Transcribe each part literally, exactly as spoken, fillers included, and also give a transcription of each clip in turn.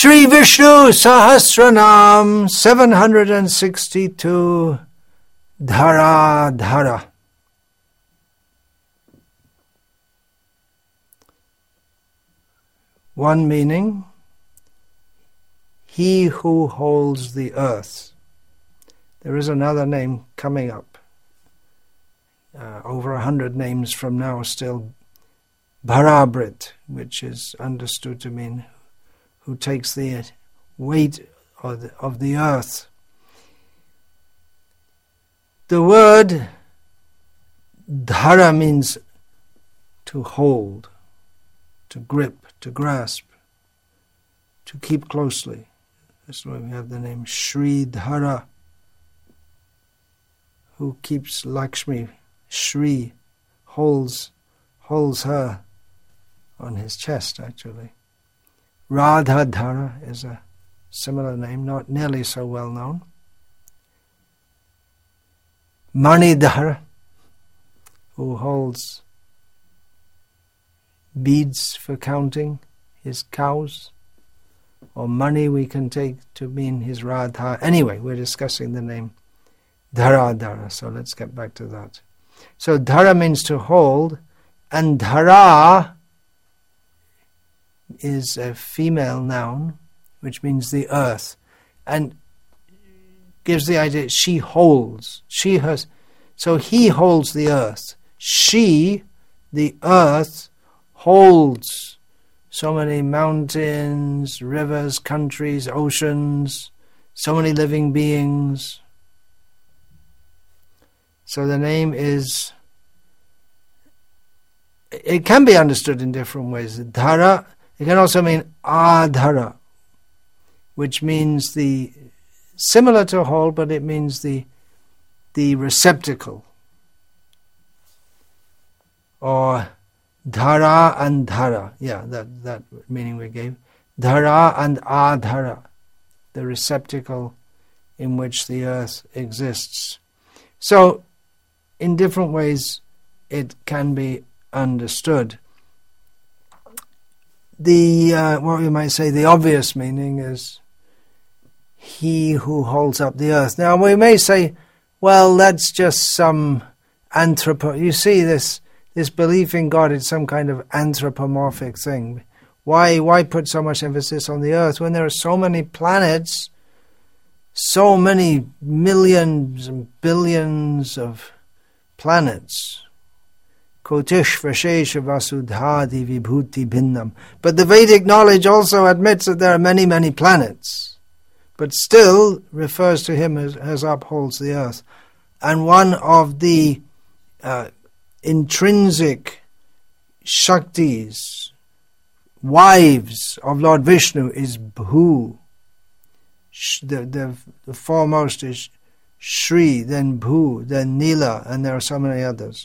Shri Vishnu Sahasranam seven hundred sixty-two Dhara Dhara. One meaning, he who holds the earth. There is another name coming up. Uh, over a hundred names from now still. Bharabrit, which is understood to mean who takes the weight of the, of the earth. The word dhara means to hold, to grip, to grasp, to keep closely. That's why we have the name Shri Dhara, who keeps Lakshmi. Shri holds holds her on his chest, actually. Radha Dhara is a similar name, not nearly so well known. Mani Dhara, who holds beads for counting his cows, or money we can take to mean his Radha. Anyway, we're discussing the name Dhara Dhara, so let's get back to that. So Dhara means to hold, and Dhara is a female noun, which means the earth, and gives the idea she holds. She has, so he holds the earth. She, the earth, holds so many mountains, rivers, countries, oceans, so many living beings. So the name is, it can be understood in different ways. Dhara, it can also mean adhara, which means the, similar to hold, but it means the the receptacle. Or dhara and dhara, yeah, that, that meaning we gave. Dhara and adhara, the receptacle in which the earth exists. So, in different ways, it can be understood. The, uh, what we might say, the obvious meaning is he who holds up the earth. Now, we may say, well, that's just some anthropo... You see, this this belief in God is some kind of anthropomorphic thing. Why, why put so much emphasis on the earth when there are so many planets, so many millions and billions of planets? Kotish Vashesha Vasudhadi Vibhuti Bhinnam. But the Vedic knowledge also admits that there are many, many planets, but still refers to him as, as upholds the earth. And one of the uh, intrinsic Shaktis, wives of Lord Vishnu, is Bhu. The, the, the foremost is Shri, then Bhu, then Nila, and there are so many others.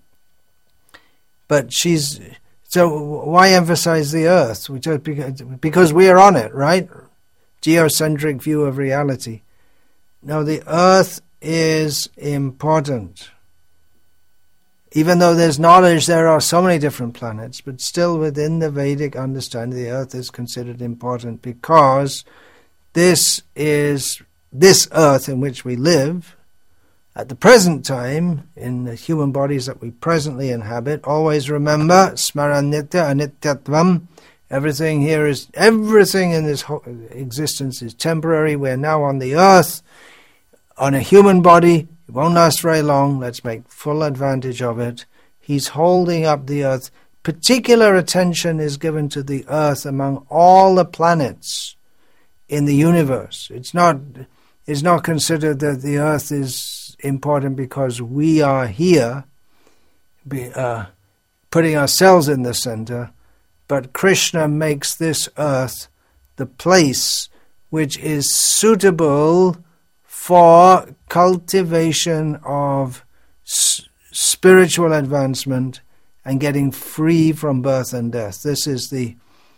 But she's, so why emphasize the earth? Because we are on it, right? Geocentric view of reality. Now the earth is important. Even though there's knowledge, there are so many different planets, but still within the Vedic understanding, the earth is considered important because this is, this earth in which we live, at the present time, in the human bodies that we presently inhabit, always remember, smaranitya anityatvam, everything here is, everything in this whole existence is temporary. We're now on the earth, on a human body. It won't last very long. Let's make full advantage of it. He's holding up the earth. Particular attention is given to the earth among all the planets in the universe. It's not, it's not considered that the earth is important because we are here, be, uh, putting ourselves in the center, but Krishna makes this earth the place which is suitable for cultivation of s- spiritual advancement and getting free from birth and death. This is the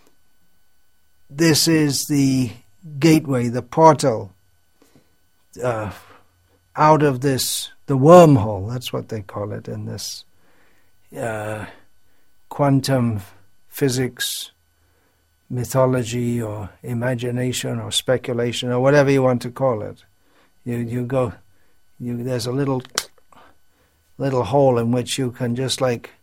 this is the gateway, the portal uh, out of this, the wormhole, that's what they call it in this uh, quantum physics mythology or imagination or speculation or whatever you want to call it. You you go, you there's a little little hole in which you can just like,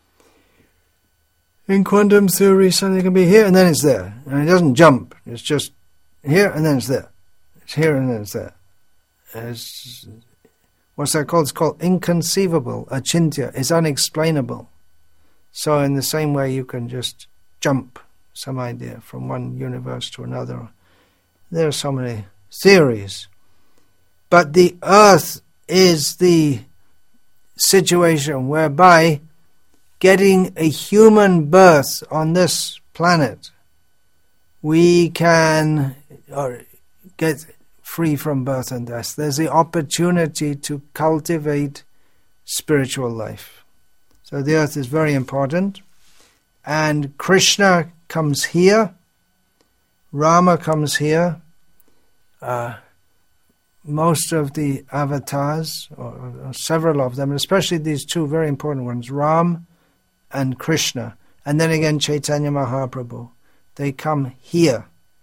in quantum theory, something can be here and then it's there. And it doesn't jump. It's just here and then it's there. It's here and then it's there. It's, what's that called? It's called inconceivable, achintya. It's unexplainable. So in the same way you can just jump some idea from one universe to another. There are so many theories. But the earth is the situation whereby getting a human birth on this planet, we can or get free from birth and death. There's the opportunity to cultivate spiritual life. So the earth is very important. And Krishna comes here, Rama comes here, uh, most of the avatars, or, or several of them, especially these two very important ones, Ram and Krishna, and then again Chaitanya Mahaprabhu, they come here.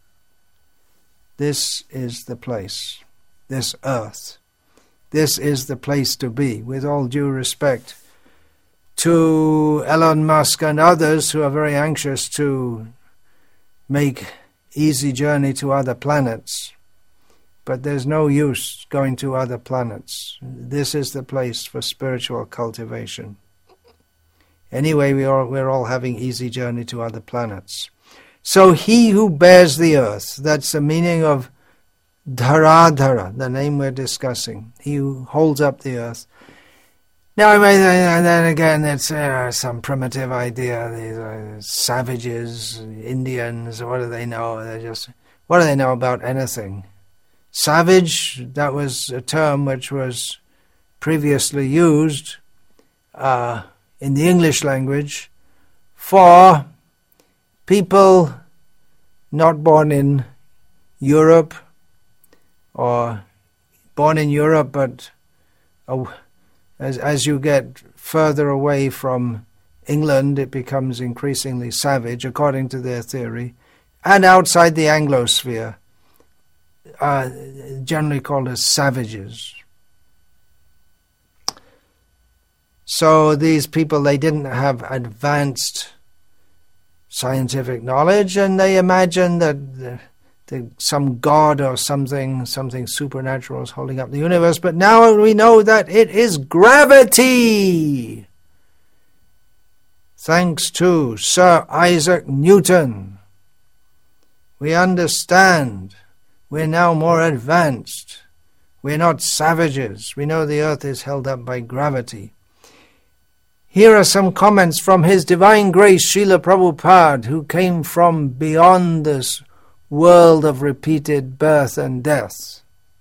This is the place, this earth. This is the place to be, with all due respect to Elon Musk and others who are very anxious to make easy journey to other planets. But there's no use going to other planets. This is the place for spiritual cultivation. Anyway, we are, we're all having easy journey to other planets. So he who bears the earth, that's the meaning of Dharadhara, the name we're discussing. He who holds up the earth. Now, and then again, it's uh, some primitive idea. These uh, savages, Indians, what do they know? They're just, what do they know about anything? Savage, that was a term which was previously used uh, in the English language for people not born in Europe or born in Europe, but uh, As, as you get further away from England, it becomes increasingly savage, according to their theory, and outside the Anglosphere, uh, generally called as savages. So these people, they didn't have advanced scientific knowledge, and they imagined that the, the, some god or something, something supernatural is holding up the universe. But now we know that it is gravity. Thanks to Sir Isaac Newton, we understand. We're now more advanced. We're not savages. We know the earth is held up by gravity. Here are some comments from His Divine Grace Srila Prabhupada, who came from beyond this world of repeated birth and death,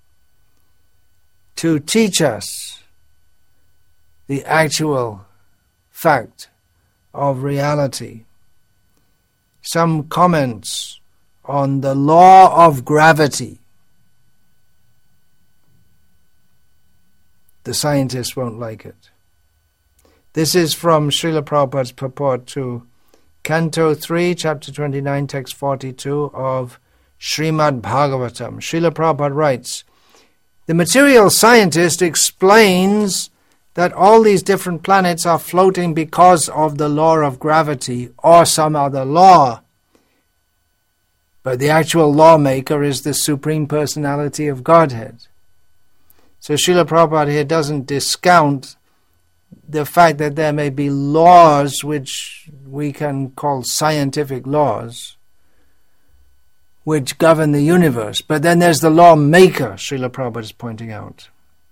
to teach us the actual fact of reality. Some comments on the law of gravity. The scientists won't like it. This is from Srila Prabhupada's purport to Canto three, Chapter twenty-nine, Text forty-two of Srimad Bhagavatam. Srila Prabhupada writes, the material scientist explains that all these different planets are floating because of the law of gravity or some other law. But the actual lawmaker is the Supreme Personality of Godhead. So Srila Prabhupada here doesn't discount the fact that there may be laws which we can call scientific laws, which govern the universe. But then there's the lawmaker, Srila Prabhupada is pointing out.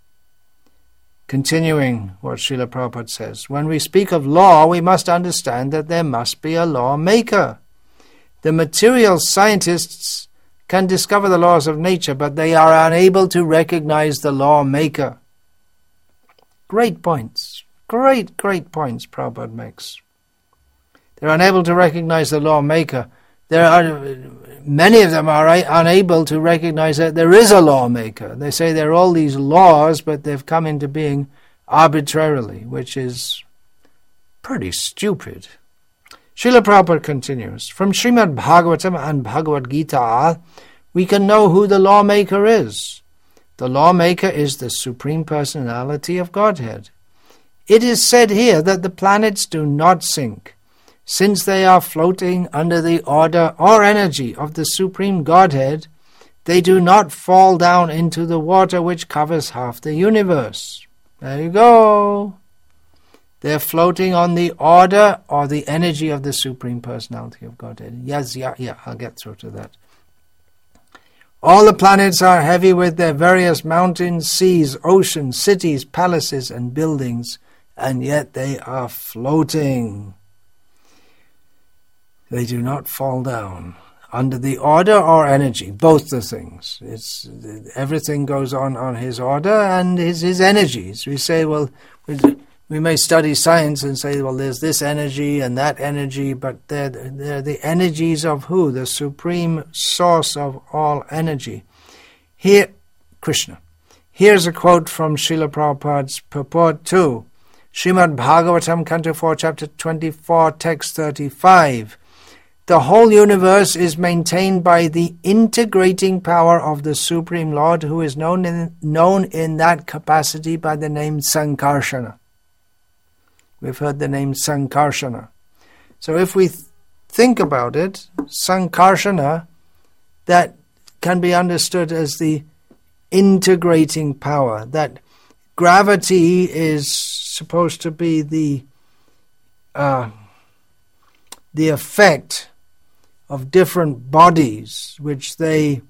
Continuing what Srila Prabhupada says, when we speak of law, we must understand that there must be a lawmaker. The material scientists can discover the laws of nature, but they are unable to recognize the lawmaker. Great points. Great, great points Prabhupada makes. They're unable to recognize the lawmaker. There are many of them are unable to recognize that there is a lawmaker. They say there are all these laws, but they've come into being arbitrarily, which is pretty stupid. Srila Prabhupada continues, from Srimad Bhagavatam and Bhagavad Gita, we can know who the lawmaker is. The lawmaker is the Supreme Personality of Godhead. It is said here that the planets do not sink, since they are floating under the order or energy of the Supreme Godhead. They do not fall down into the water which covers half the universe. There you go. They're floating on the order or the energy of the Supreme Personality of Godhead. Yes, yeah, yeah, I'll get through to that. All the planets are heavy with their various mountains, seas, oceans, cities, palaces, and buildings, and yet they are floating. They do not fall down under the order or energy, both the things. It's everything goes on on his order and his, his energies. We say, well, we may study science and say, well, there's this energy and that energy, but they're, they're the energies of who? The supreme source of all energy. Here, Krishna. Here's a quote from Srila Prabhupada's purport to Srimad Bhagavatam, Canto four, Chapter twenty-four, Text thirty-five. The whole universe is maintained by the integrating power of the Supreme Lord, who is known in, known in that capacity by the name Sankarshana. We've heard the name Sankarshana. So if we th- think about it, Sankarshana, that can be understood as the integrating power, that gravity is supposed to be the uh, the effect of different bodies which they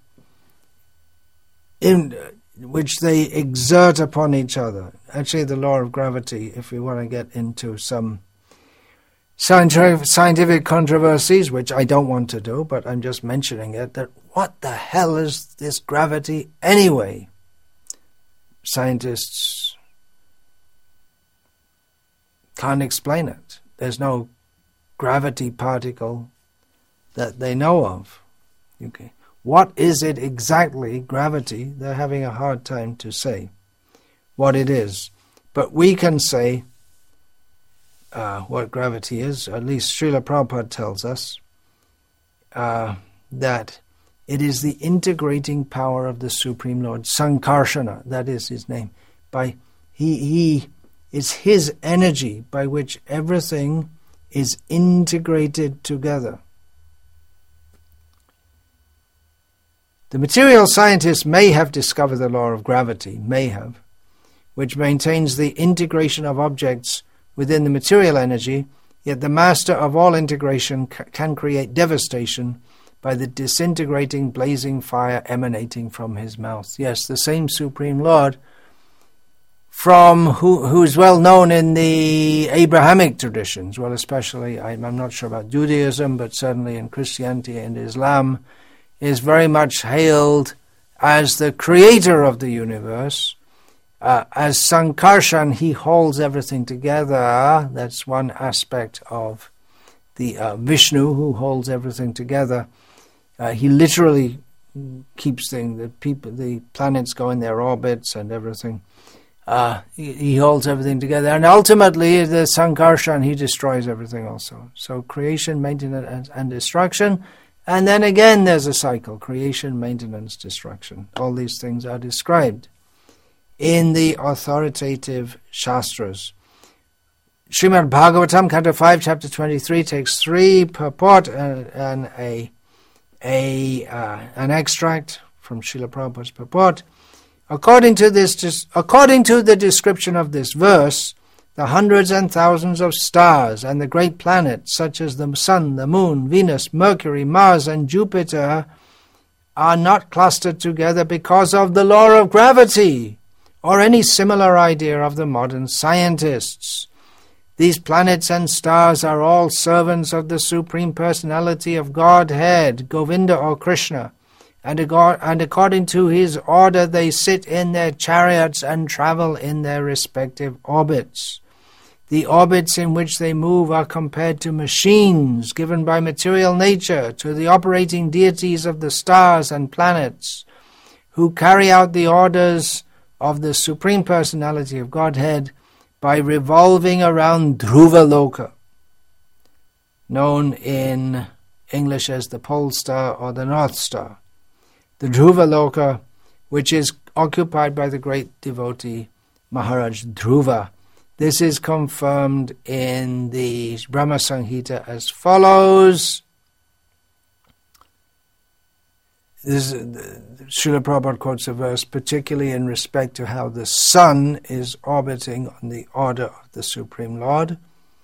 in which they exert upon each other. Actually, the law of gravity, if we want to get into some scientific controversies, which I don't want to do, but I'm just mentioning it, that what the hell is this gravity anyway? Scientists can't explain it. There's no gravity particle that they know of. Okay. What is it exactly, gravity? They're having a hard time to say what it is. But we can say uh, what gravity is. At least Srila Prabhupada tells us uh, that it is the integrating power of the Supreme Lord, Sankarshana, that is his name. By he, he is his energy by which everything is integrated together. The material scientists may have discovered the law of gravity, may have, which maintains the integration of objects within the material energy, yet the master of all integration c- can create devastation by the disintegrating blazing fire emanating from his mouth. Yes, the same Supreme Lord from who who is well known in the Abrahamic traditions, well, especially, I'm, I'm not sure about Judaism, but certainly in Christianity and Islam, is very much hailed as the creator of the universe. Uh, as Sankarshan, he holds everything together. That's one aspect of the uh, Vishnu, who holds everything together. Uh, he literally keeps things, the people, the planets go in their orbits and everything. Uh, he, he holds everything together. And ultimately, the Sankarshan, he destroys everything also. So creation, maintenance, and, and destruction. And then again, there's a cycle: creation, maintenance, destruction. All these things are described in the authoritative Shastras. Srimad Bhagavatam, Canto five, Chapter twenty-three, takes three purport and, and a a uh, an extract from Srila Prabhupada's purport. According to this, according to the description of this verse, the hundreds and thousands of stars and the great planets, such as the Sun, the Moon, Venus, Mercury, Mars, and Jupiter, are not clustered together because of the law of gravity, or any similar idea of the modern scientists. These planets and stars are all servants of the Supreme Personality of Godhead, Govinda or Krishna, and according to his order they sit in their chariots and travel in their respective orbits. The orbits in which they move are compared to machines given by material nature to the operating deities of the stars and planets, who carry out the orders of the Supreme Personality of Godhead by revolving around Dhruva Loka. known in English as the Pole Star or the North Star. The Dhruva Loka, which is occupied by the great devotee Maharaj Dhruva. This is confirmed in the Brahma Samhita as follows. This is, Srila Prabhupada quotes a verse particularly in respect to how the sun is orbiting on the order of the Supreme Lord,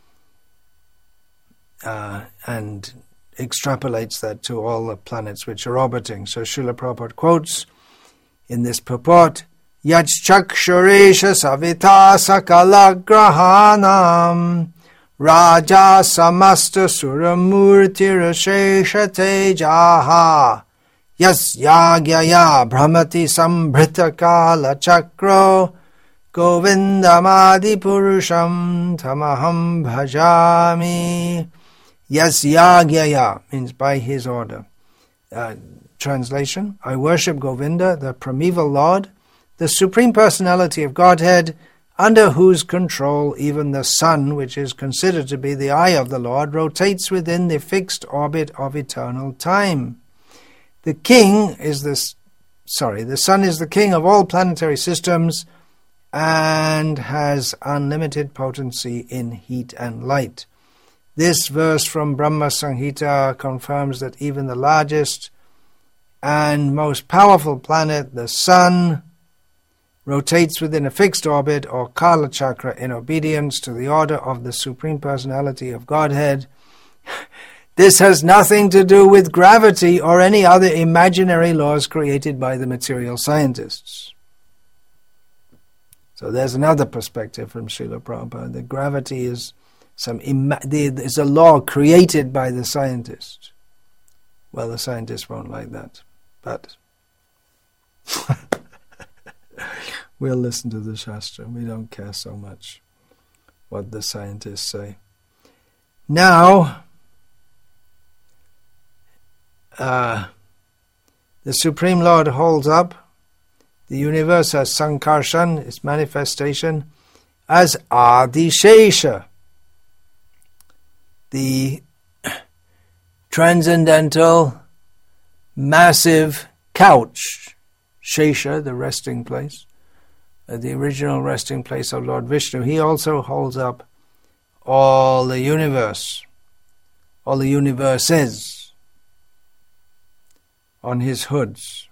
uh, and extrapolates that to all the planets which are orbiting. So Srila Prabhupada quotes in this purport, Yachchakshuresha savita sakala grahanam raja samasta suramurtirashesha tejaha Yas yagyaya brahmati sambhrita kala chakro govindamadi purusham tamaham bhajami. Yas yagyaya means by his order. Uh, translation, I worship Govinda, the primeval Lord, the Supreme Personality of Godhead, under whose control even the sun, which is considered to be the eye of the Lord, rotates within the fixed orbit of eternal time. The king is this, sorry, the sun is the king of all planetary systems and has unlimited potency in heat and light. This verse from Brahma Samhita confirms that even the largest and most powerful planet, the sun, rotates within a fixed orbit or Kala Chakra in obedience to the order of the Supreme Personality of Godhead. This has nothing to do with gravity or any other imaginary laws created by the material scientists. So there's another perspective from Srila Prabhupada, that gravity is some ima- is a law created by the scientists. Well, the scientists won't like that, but we'll listen to the Shastra. We don't care so much what the scientists say. Now, Uh, the Supreme Lord holds up the universe as Sankarshan, its manifestation, as Adishesha, the transcendental, massive couch, Shesha, the resting place, uh, the original resting place of Lord Vishnu. He also holds up all the universe, all the universes, on his hoods.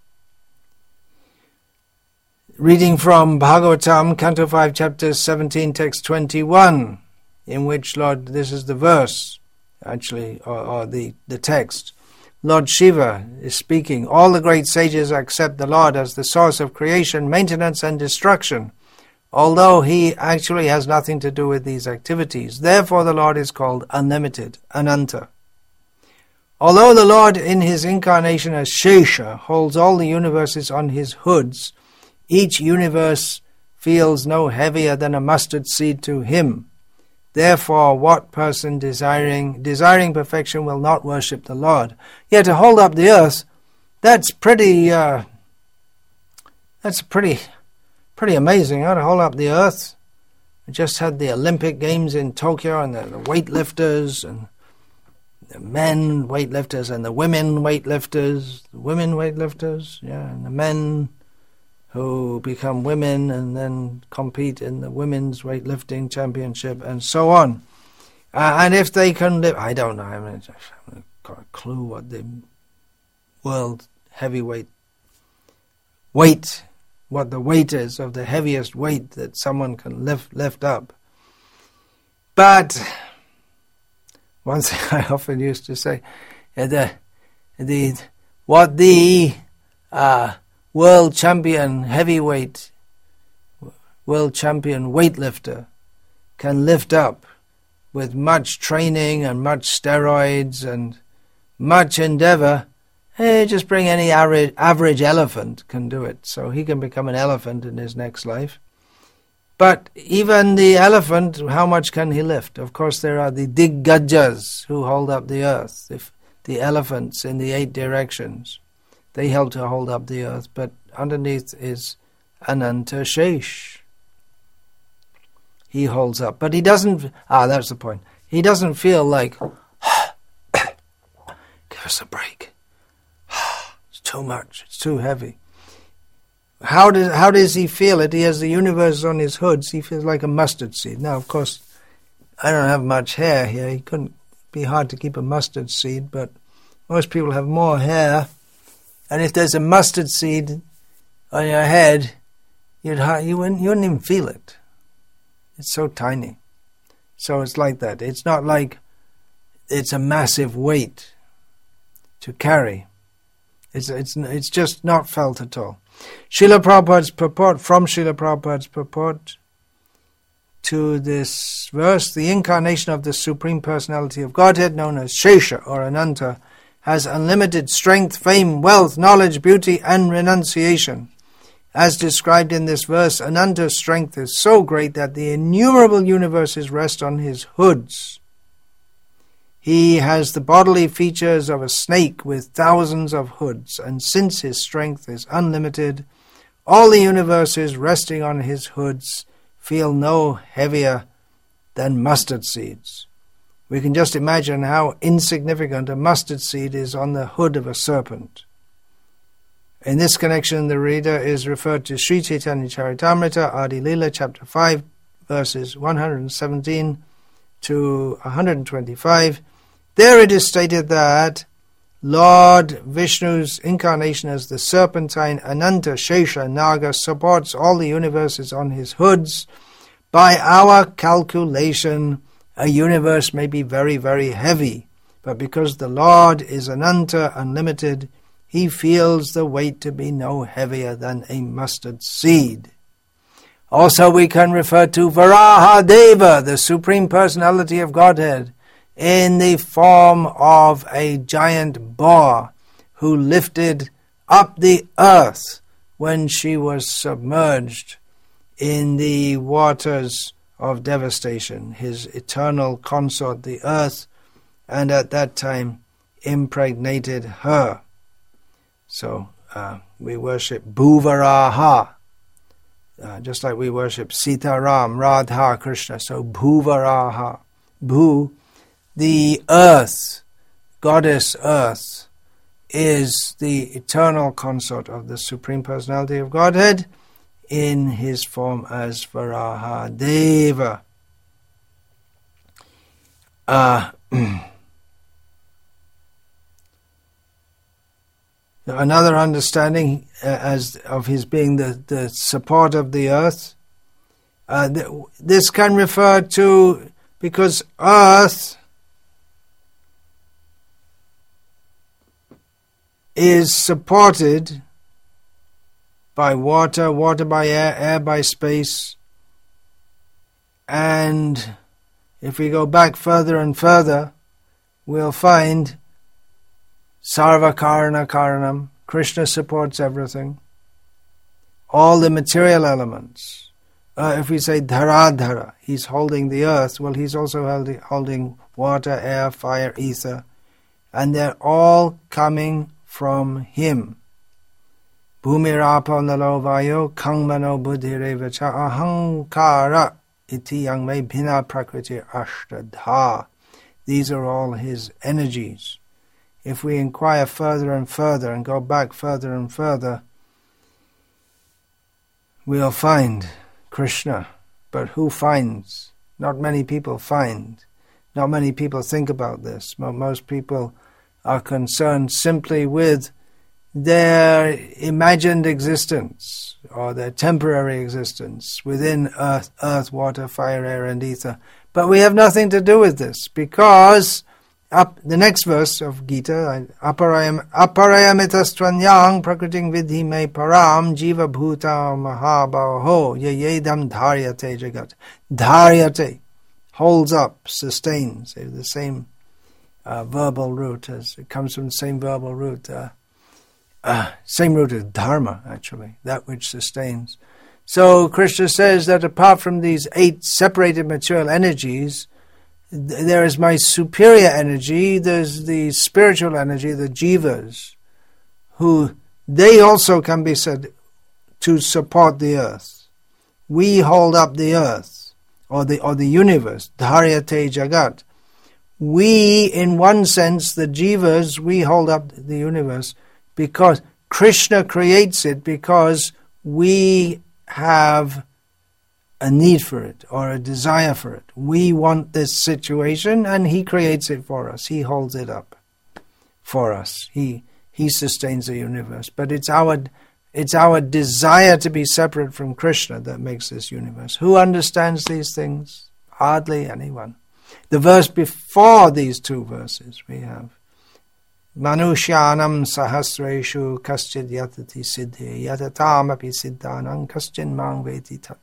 Reading from Bhagavatam, Canto five, Chapter seventeen, Text twenty-one, in which Lord, this is the verse, actually, or, or the, the text. Lord Shiva is speaking, all the great sages accept the Lord as the source of creation, maintenance and destruction, although he actually has nothing to do with these activities. Therefore the Lord is called unlimited, Ananta. Although the Lord in his incarnation as Shesha holds all the universes on his hoods, each universe feels no heavier than a mustard seed to him. Therefore, what person desiring desiring perfection will not worship the Lord? Yet to hold up the earth, that's pretty, uh, that's pretty, pretty amazing, huh? To hold up the earth. We just had the Olympic Games in Tokyo, and the, the weightlifters, and the men weightlifters and the women weightlifters, the women weightlifters, yeah, and the men who become women and then compete in the women's weightlifting championship and so on. Uh, and if they can live, I don't know, I haven't, I haven't got a clue what the world heavyweight weight, what the weight is of the heaviest weight that someone can lift, lift up. But one thing I often used to say, uh, the, the, what the uh, world champion heavyweight, world champion weightlifter can lift up with much training and much steroids and much endeavor, hey, just bring any average, average elephant can do it. So he can become an elephant in his next life. But even the elephant, how much can he lift? Of course, there are the Diggajas who hold up the earth. If the elephants in the eight directions, they help to hold up the earth. But underneath is Ananta Shesh. He holds up. But he doesn't, ah, that's the point. He doesn't feel like, give us a break. It's too much. It's too heavy. How does how does he feel it? He has the universe on his hoods. He feels like a mustard seed. Now, of course, I don't have much hair here. He couldn't be hard to keep a mustard seed, but most people have more hair. And if there's a mustard seed on your head, you'd you wouldn't you wouldn't even feel it. It's so tiny. So it's like that. It's not like it's a massive weight to carry. It's it's it's just not felt at all. Srila Prabhupada's purport, from Srila Prabhupada's purport to this verse, the incarnation of the Supreme Personality of Godhead, known as Shesha or Ananta, has unlimited strength, fame, wealth, knowledge, beauty, and renunciation. As described in this verse, Ananta's strength is so great that the innumerable universes rest on his hoods. He has the bodily features of a snake with thousands of hoods, and since his strength is unlimited, all the universes resting on his hoods feel no heavier than mustard seeds. We can just imagine how insignificant a mustard seed is on the hood of a serpent. In this connection, the reader is referred to Sri Chaitanya Charitamrita, Adi Lila, chapter five, verses one hundred seventeen to one hundred twenty-five. There it is stated that Lord Vishnu's incarnation as the serpentine Ananta Shesha Naga supports all the universes on his hoods. By our calculation, a universe may be very, very heavy, but because the Lord is Ananta, unlimited, he feels the weight to be no heavier than a mustard seed. Also we can refer to Varaha Deva, the Supreme Personality of Godhead, in the form of a giant boar who lifted up the earth when she was submerged in the waters of devastation, his eternal consort, the earth, and at that time impregnated her. So uh, we worship Bhuvaraha, uh, just like we worship Sitaram, Radha, Krishna. So Bhuvaraha, Bhu, the earth, goddess earth, is the eternal consort of the Supreme Personality of Godhead in his form as Varaha Deva. Uh, another understanding uh, as of his being the, the support of the earth, uh, th- this can refer to, because earth is supported by water, water by air, air by space, and if we go back further and further, we'll find Sarva Karana Karanam, Krishna supports everything, all the material elements. Uh, if we say Dharadhara, he's holding the earth, well, he's also holding, holding water, air, fire, ether, and they're all coming from him. Bhumirapo nalo vayo kangmano buddhirevacha ahankara iti yang me bhina prakriti ashtadha. These are all his energies. If we inquire further and further and go back further and further, we'll find Krishna. But who finds? Not many people find. Not many people think about this. Most people are concerned simply with their imagined existence or their temporary existence within earth, earth, water, fire, air, and ether. But we have nothing to do with this, because up the next verse of Gita, aparayam aparayamitastvanyang prakriting vidhi me param jiva bhuta mahabhaho yayedam dharyate jagat. Dharyate, holds up, sustains, the same Uh, verbal root, as it comes from the same verbal root, uh, uh, same root as dharma, actually, that which sustains. So Krishna says that apart from these eight separated material energies, th- there is my superior energy, there's the spiritual energy, the jivas, who they also can be said to support the earth. We hold up the earth, or the or the universe, dharyate jagat. we, in one sense, the jivas, we hold up the universe because Krishna creates it because we have a need for it or a desire for it. We want this situation and he creates it for us. He holds it up for us. He he sustains the universe. But it's our it's our desire to be separate from Krishna that makes this universe. Who understands these things? Hardly anyone. The verse before these two verses we have Manushyanam sahasreshu kaschid yatati siddhi yatatam api siddhanam kaschin mang veti tattva.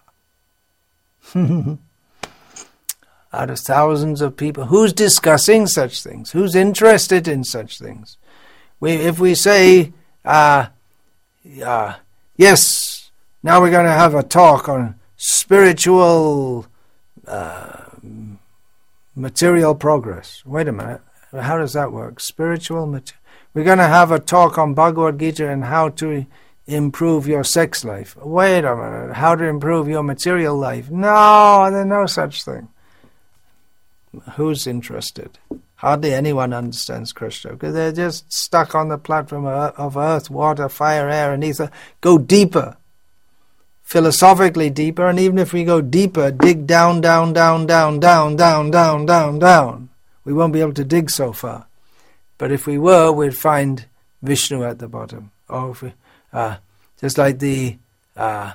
Out of thousands of people, who's discussing such things? Who's interested in such things? We, if we say, uh, uh, yes, now we're going to have a talk on spiritual uh, material progress. Wait a minute. How does that work? Spiritual material. We're going to have a talk on Bhagavad Gita and how to improve your sex life. Wait a minute. How to improve your material life? No, there's no such thing. Who's interested? Hardly anyone understands Krishna because they're just stuck on the platform of earth, water, fire, air, and ether. Go deeper. Philosophically deeper, and even if we go deeper, dig down, down, down, down, down, down, down, down, down. We won't be able to dig so far. But if we were, we'd find Vishnu at the bottom. Or if we, uh, just like the uh,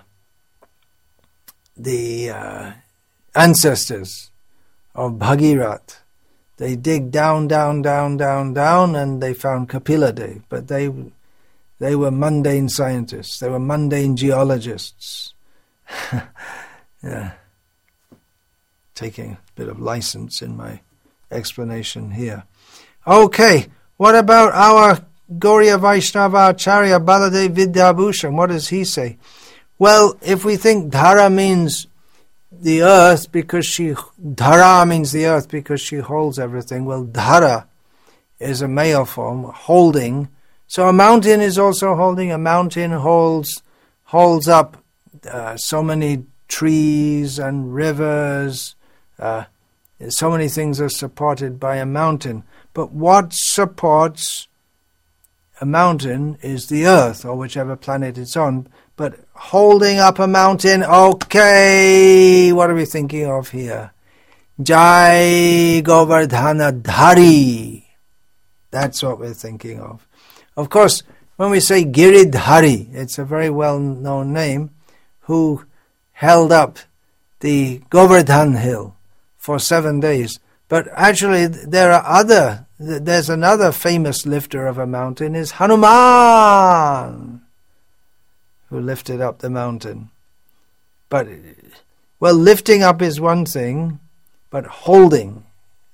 the uh, ancestors of Bhagirath, they dig down, down, down, down, down, and they found Kapila Dev. But they they were mundane scientists. They were mundane geologists. Yeah, taking a bit of license in my explanation here. Okay, what about our Gauriya Vaishnava Acharya Baladev Vidyabhushan? What does he say? Well, if we think Dhara means the earth because she, Dhara means the earth because she holds everything. Well, Dhara is a male form, holding. So a mountain is also holding. A mountain holds holds up uh, so many trees and rivers. Uh, so many things are supported by a mountain. But what supports a mountain is the earth, or whichever planet it's on. But holding up a mountain, okay, what are we thinking of here? Jai Govardhana Dhari. That's what we're thinking of. Of course, when we say Giridhari, it's a very well-known name, who held up the Govardhan hill for seven days. But actually, there are other, there's another famous lifter of a mountain, is Hanuman, who lifted up the mountain. But, well, lifting up is one thing, but holding.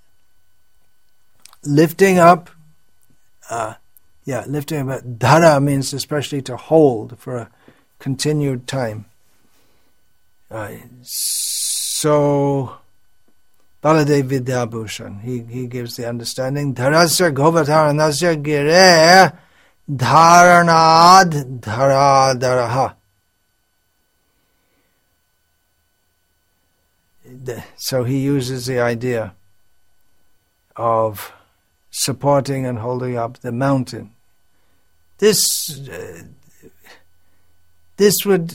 Lifting up, uh, yeah, lifting up, dhara means especially to hold for a continued time. Uh, so, Baladev Vidyabhushan, he, he gives the understanding, Dharasya Govardhanasya Gire Dharanad Dharadaraha. So he uses the idea of supporting and holding up the mountain. This, uh, this would,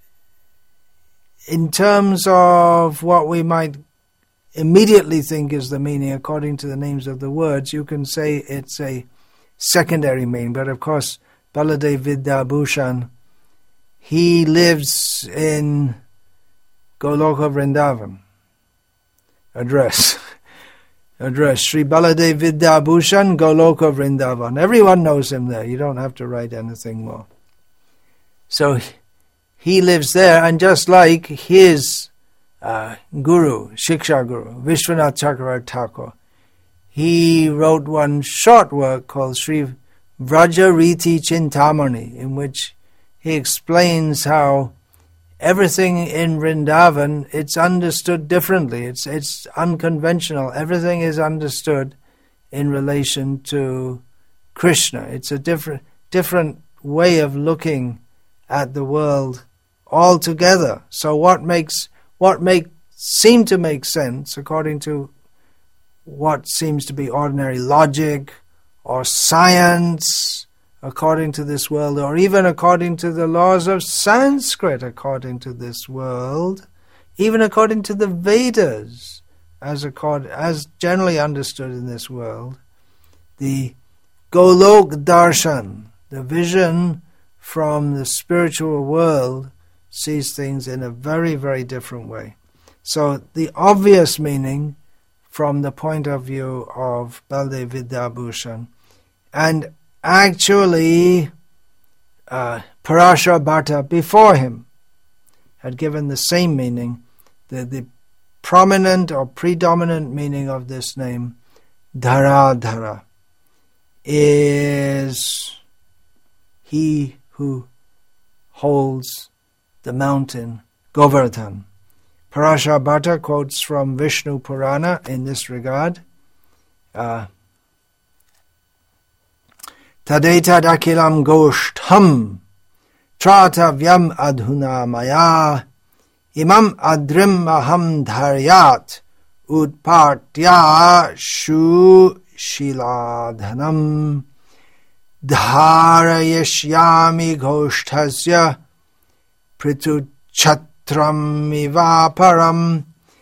in terms of what we might immediately think is the meaning according to the names of the words, you can say it's a secondary meaning. But of course, Baladev Vidyabhushan, he lives in Goloka Vrindavan. Address. Address. Sri Baladev Vidyabhushan, Goloka Vrindavan. Everyone knows him there. You don't have to write anything more. So he lives there, and just like his uh, guru, Shiksha Guru, Vishwanath Chakravarti Thakur, he wrote one short work called Sri Vrajariti Chintamani, in which he explains how everything in Vrindavan, it's understood differently. It's it's unconventional. Everything is understood in relation to Krishna. It's a different different way of looking at the world altogether. So what makes what make seem to make sense according to what seems to be ordinary logic or science according to this world, or even according to the laws of Sanskrit according to this world, even according to the Vedas, as, accord, as generally understood in this world, the Golok Darshan, the vision from the spiritual world, sees things in a very, very different way. So the obvious meaning from the point of view of Baldev Vidyabhushan, and actually uh, Parashar Bharta before him had given the same meaning. The, the prominent or predominant meaning of this name, Dharadhara, is he who holds the mountain Govardhan. Parashar Bharta quotes from Vishnu Purana in this regard. Uh, Tadetad akilam goshtham tratavyam adhuna maya imam adrim aham dharyat udpartya shu shiladhanam dharayashyami goshthasya prituchatram ivaparam.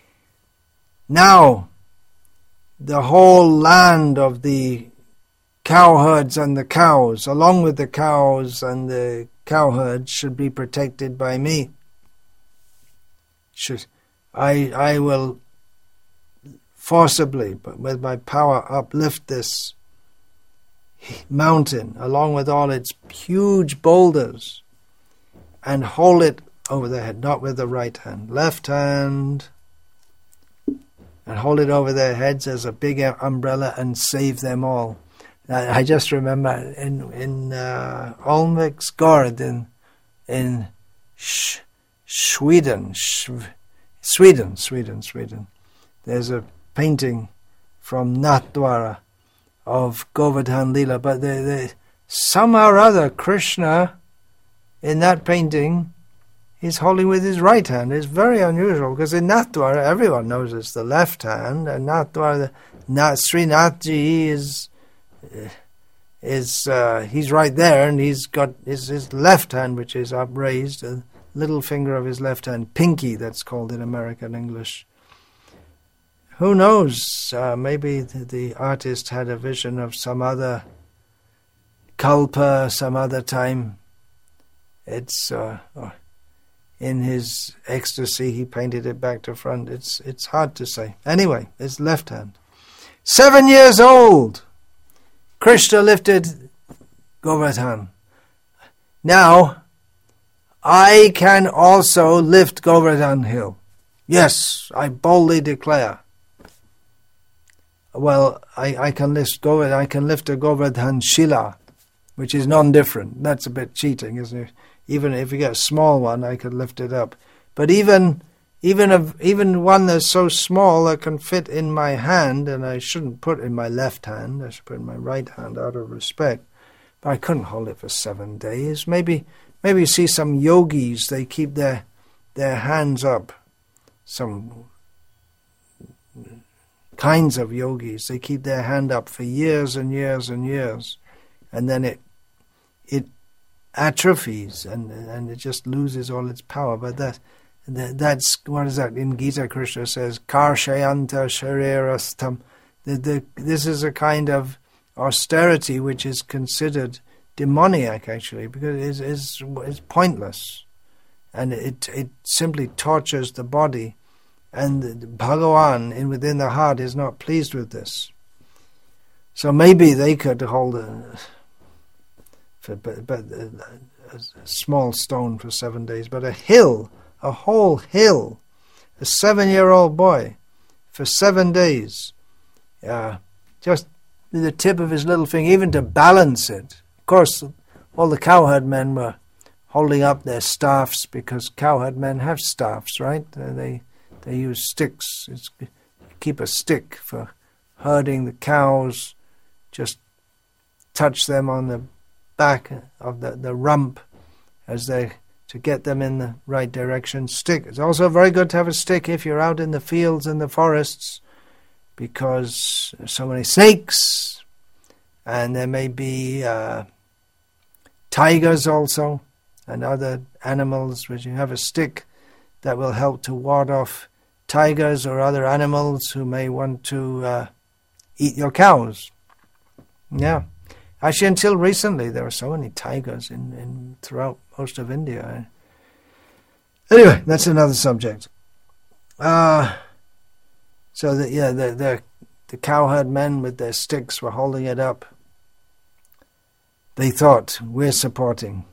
Now, the whole land of the cowherds and the cows, along with the cows and the cowherds, should be protected by me. Should, I, I will forcibly, but with my power, uplift this mountain, along with all its huge boulders, and hold it over their head, not with the right hand, left hand, and hold it over their heads as a big umbrella and save them all. I just remember in in uh, Olmek's Gård in in Sh- Sweden, Sh- Sweden, Sweden, Sweden. There's a painting from Nathdwara of Govardhan Leela, but they, they, somehow or other Krishna in that painting he's holding with his right hand. It's very unusual because in Nathdwara everyone knows it's the left hand, and Nathdwara, Nath, Srinathji is. is uh, he's right there, and he's got his, his left hand, which is upraised, a little finger of his left hand, pinky, that's called in American English. Who knows? Uh, maybe the, the artist had a vision of some other kalpa, some other time. It's uh, in his ecstasy he painted it back to front. It's it's hard to say. Anyway, his left hand. Seven years old. Krishna lifted Govardhan. Now, I can also lift Govardhan hill. Yes, I boldly declare. Well, I, I can lift Govardhan, I can lift a Govardhan Shila, which is non-different. That's a bit cheating, isn't it? Even if you get a small one, I could lift it up. But even even a, even one that's so small that can fit in my hand, and I shouldn't put in my left hand, I should put in my right hand out of respect, but I couldn't hold it for seven days. Maybe maybe you see some yogis, they keep their their hands up. Some kinds of yogis, they keep their hand up for years and years and years, and then it it atrophies and and it just loses all its power. But that That's, what is that? In Gita, Krishna says, Karshayanta Sharirastam. The, the, this is a kind of austerity which is considered demoniac, actually, because it is, is, is pointless. And it it simply tortures the body. And Bhagavan, in within the heart, is not pleased with this. So maybe they could hold a, for, but, but a, a small stone for seven days, but a hill, a whole hill, a seven-year-old boy, for seven days, uh, just with the tip of his little finger, even to balance it. Of course, all the cowherd men were holding up their staffs, because cowherd men have staffs, right? Uh, they they use sticks. It's, keep a stick for herding the cows, just touch them on the back of the, the rump as they to get them in the right direction. Stick. It's also very good to have a stick if you're out in the fields and the forests because there's so many snakes, and there may be uh, tigers also, and other animals which you have a stick that will help to ward off tigers or other animals who may want to uh, eat your cows. Yeah. Actually, until recently, there were so many tigers in, in throughout most of India. Anyway, that's another subject. Uh, so, the, yeah, the, the, the cowherd men with their sticks were holding it up. They thought, we're supporting.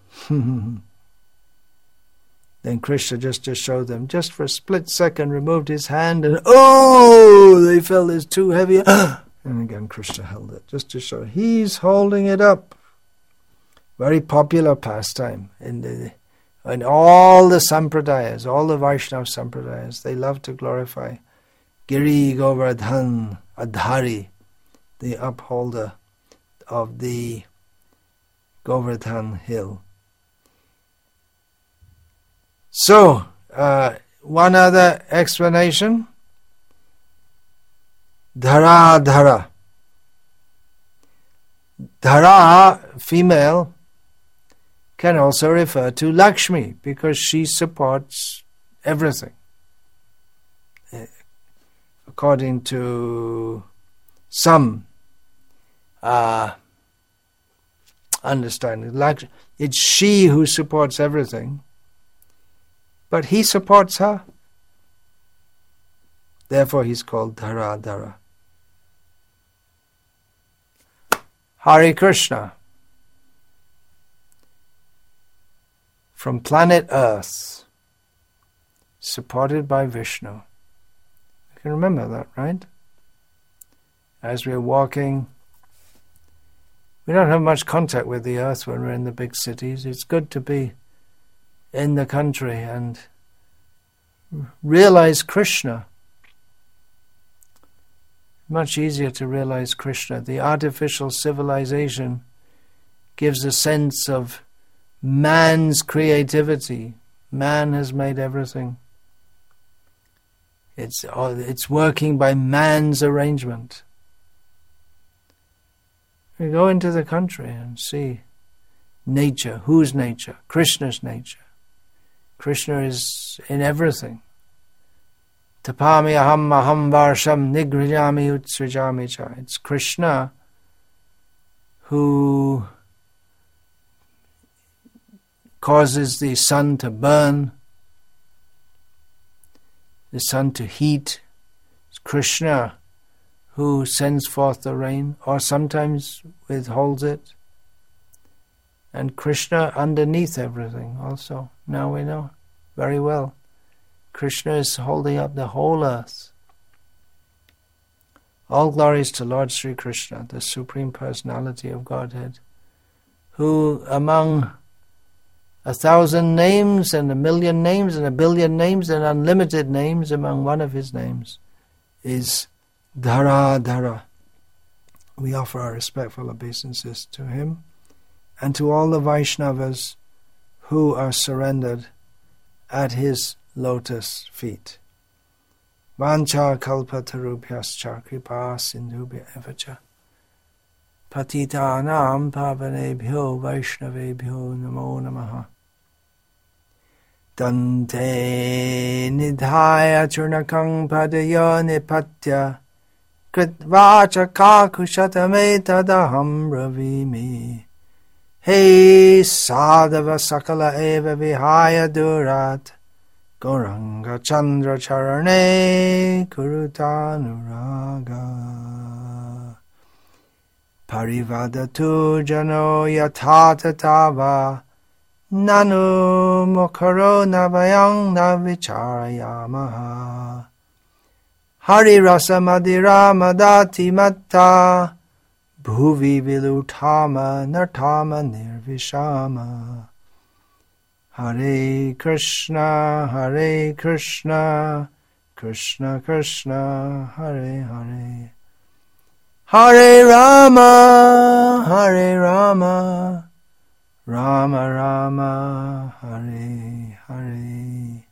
Then Krishna just, just showed them, just for a split second, removed his hand, and oh, they felt it's too heavy. And again, Krishna held it, just to show he's holding it up. Very popular pastime in the in all the sampradayas, all the Vaishnava sampradayas. They love to glorify Giri Govardhan Adhari, the upholder of the Govardhan hill. So, uh, one other explanation. Dhara Dhara. Dhara, female, can also refer to Lakshmi because she supports everything. According to some uh, understanding, it's she who supports everything, but he supports her. Therefore, he's called Dhara Dhara. Hare Krishna. From planet Earth, supported by Vishnu. You can remember that, right? As we're walking, we don't have much contact with the earth when we're in the big cities. It's good to be in the country and realize Krishna. Much easier to realize Krishna. The artificial civilization gives a sense of man's creativity. Man has made everything. It's, it's working by man's arrangement. We go into the country and see nature. Whose nature? Krishna's nature. Krishna is in everything. Tapami aham aham varsham nigrijami utsrijami cha. It's Krishna who causes the sun to burn, the sun to heat. It's Krishna who sends forth the rain, or sometimes withholds it. And Krishna underneath everything also. Now we know very well. Krishna is holding up the whole earth. All glories to Lord Sri Krishna, the Supreme Personality of Godhead, who among a thousand names and a million names and a billion names and unlimited names, among one of his names is Dhara Dhara. We offer our respectful obeisances to him and to all the Vaishnavas who are surrendered at his lotus feet. Vancha kalpatarubhyascha kripa sindhubhya evacha patitanam pavanebhyo vaishnavebhyo namo namaha. Dante nidhaya churnakang padaya nipatya kritvacha kakushatame tadaham ravimi. Hey sadhava sakala eva vihaya durat Gauranga Chandra Charane Kurutanuraga Parivadatu Jano Yatata Tava Nanu Mokaro Navayang Navicharayamaha Hari Rasa Madira Madati Matta Bhuvi Vilutama Nartama Nirvishama. Hare Krishna, Hare Krishna, Krishna Krishna, Hare Hare. Hare Rama, Hare Rama, Rama Rama, Hare Hare.